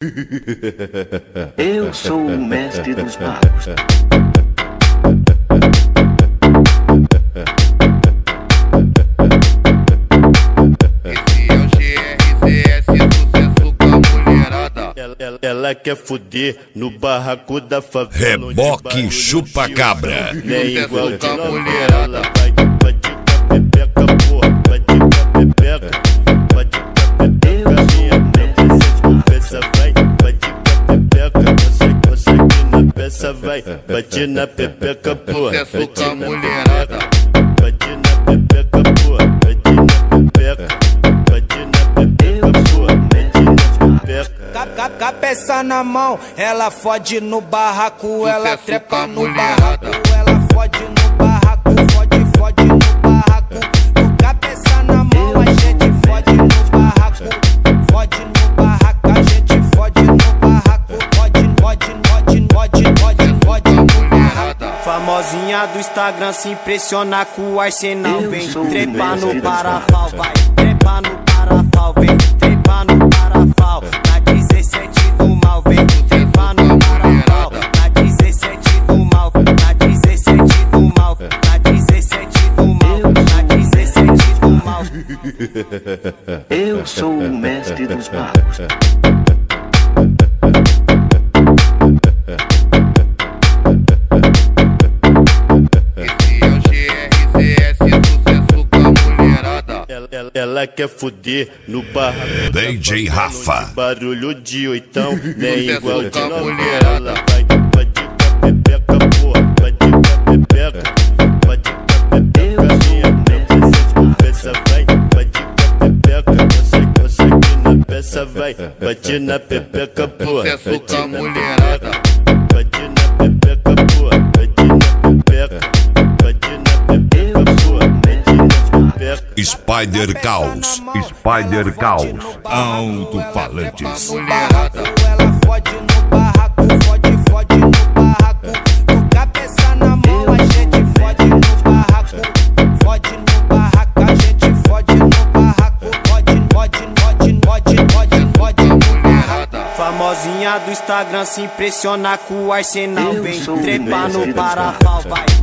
Eu sou o mestre dos magos. Esse é o GRCS, sucesso com a mulherada. Ela quer fuder no barraco da favela. Reboque chupa-cabra. Nem igual de com a mulherada. Vai de pepeca, porra. Vai de pepeca. Vai de pepeca, minha peça vai. Vai de pepeca. Você aqui na peça vai. Bate na pepeca, porra. Sucesso com a mulherada. Bate na pepeca, porra. Bate na pepeca. Bate na pepeca, porra. Bate na pepeca. Cabeça na mão, ela fode no barraco, ela Sucesso trepa com a no mulherada. barraco, ela fode no barraco, fode no barraco. Com cabeça na mão, a gente fode no barraco, fode no barraco, a gente fode no barraco, fode no barraco. Famosinha do Instagram se impressiona com o arsenal, vem trepa no parafal, vai trepa no parafal, vem trepa no parafal. Na 17 do mal, vem trepa no parafal. Na 17 do mal, na 17 do mal, na 17 do mal, na 17 do mal. Eu sou o mestre dos magos. Esse é o GRCS, sucesso com a mulherada. Ela quer fuder no barraco. DJ Rafa. Barulho de oitão, nem Sucesso igual de com a novela. mulherada. Vai de pepeca, porra. Vai de pepeca. Vai de pepeca, minha peça vai. Vai de pepeca. Você aqui na peça vai. Bate na pepeca, porra. Sucesso com a mulherada. Bate na pepeca, porra. Bate na pepeca. Bate na pepeca, porra. Bate na pepeca. Spider Caos. Spider Caos. Alto-falantes. Mulherada. Ela fode no barraco, fode no barraco. Com cabeça na mão, a gente fode no barraco, fode no barraco, a gente fode no barraco, fode no barraco. Famosinha do Instagram se impressiona com o arsenal, vem trepa no parafal, vai